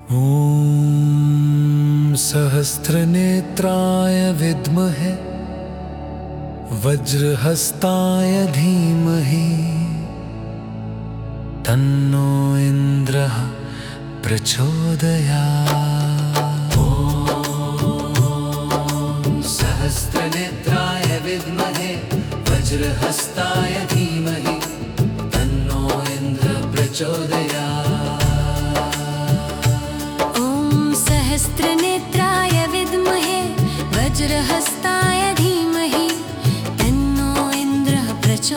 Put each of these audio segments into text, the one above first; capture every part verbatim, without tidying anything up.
ॐ सहस्रनेत्राय विद्महे वज्रहस्ताय धीमहि तन्नो इन्द्रः प्रचोदयात्। ॐ सहस्रनेत्राय विद्महे वज्रहस्ताय धीमहि तन्नो इन्द्रः प्रचोदयात्। सहस्रनेत्राय विद्महे वज्रहस्ताय धीमहि तन्नो इन्द्रः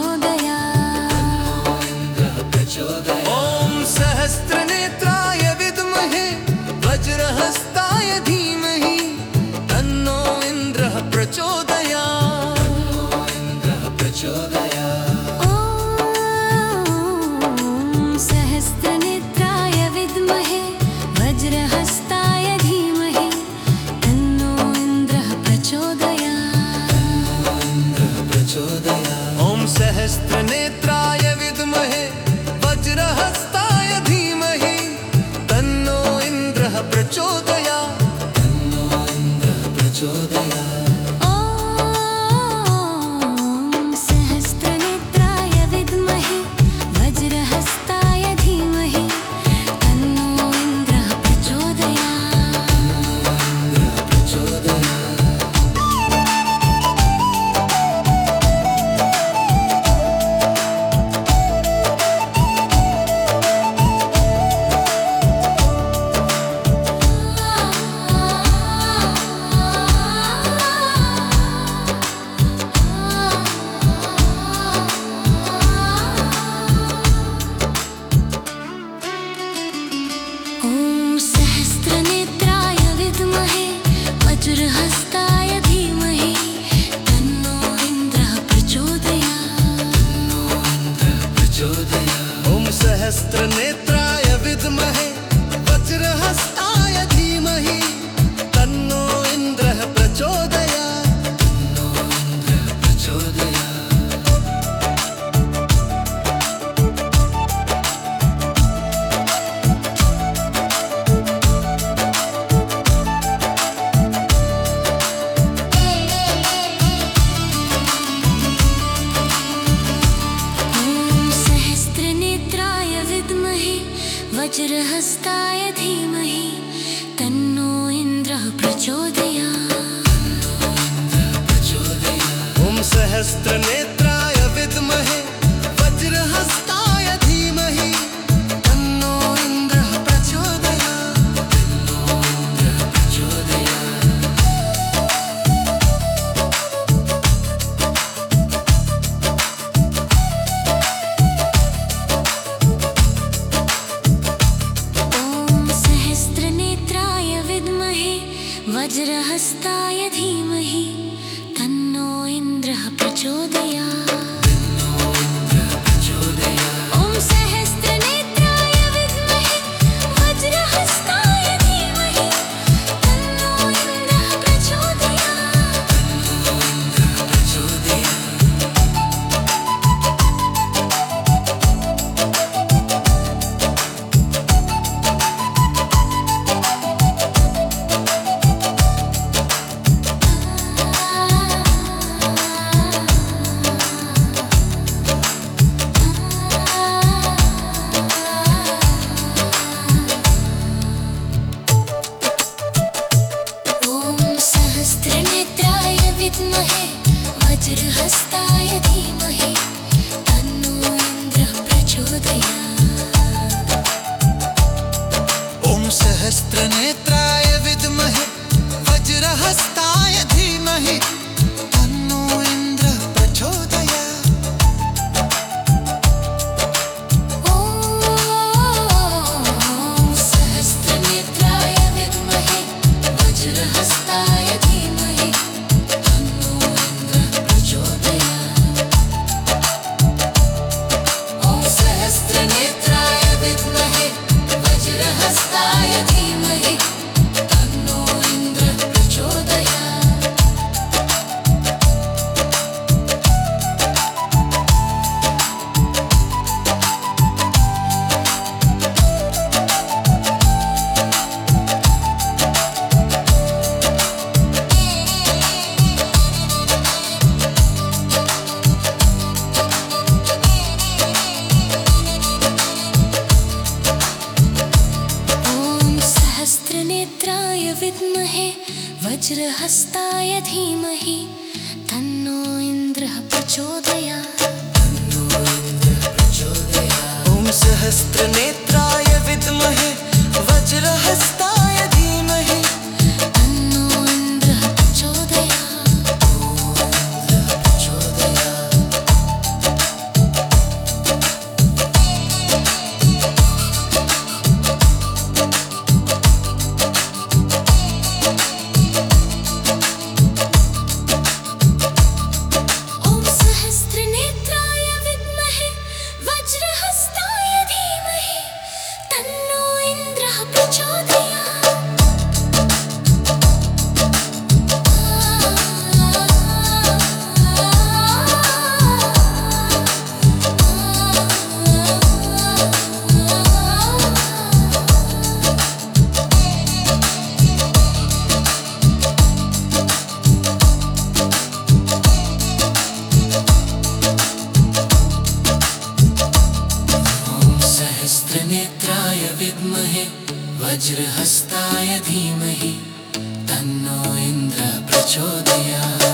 प्रचोदयात्। ॐ सहस्रनेत्राय विद्महे वज्रहस्ताय धीमहि तन्नो इन्द्रः प्रचोदयात्। ॐ सहस्रनेत्राय विद्महे वज्रहस्ताय धीमहि तन्नो इन्द्रः प्रचोदयात्। ॐ सहस्रनेत्राय विद्महे वज्रहस्ताय धीमहि तन्नो इन्द्रः प्रचोदयात्। ॐ सहस्रनेत्राय विद्महे वज्रहस्ताय धीमहि तन्नो इन्द्रः प्रचोदयात्। ॐ सहस्रनेत्राय विद्महे वज्रहस्ताय धीमहि तन्नो इन्द्रः प्रचोदयात्। वज्रहस्ताय धीमहि तन्नो इन्द्रः प्रचोदयात्। ॐ सहस्रनेत्राय विद्महे वज्रहस्ताय धीमहि तन्नो इन्द्रः प्रचोदयात्। वज्रहस्ताय धीमहि तन्नो इन्द्रः प्रचोदयात्। ॐ सहस्रनेत्राय विद्महे वज्रहस्ताय धीमहि तन्नो इन्द्रः प्रचोदयात्। विद्महे वज्रहस्ताय धीमहि तन्नो इन्द्रः प्रचोदयात्। ॐ सहस्रनेत्राय विद्महे वज्रहस्ताय धीमहि तन्नो इन्द्रः प्रचोदयात्। ॐ सहस्रनेत्राय विद्महे वज्रहस्ताय धीमहि तन्नो इन्द्रः प्रचोदयात्। ॐ सहस्रनेत्राय विद्महे वज्रहस्ताय धीमहि विद्महे वज्रहस्ताय धीमहि तन्नो इन्द्रः प्रचोदयात्। ॐ सहस्रनेत्राय विद्महे वज्रहस्ताय धीमहि तन्नो इन्द्रः प्रचोदयात्। ॐ सहस्रनेत्राय विद्महे वज्रहस्ताय धीमहि तन्नो इन्द्रः प्रचोदयात्। सहस्रनेत्राय विद्महे वज्रहस्ताय धीमहि तन्नो इन्द्रः प्रचोदयात्।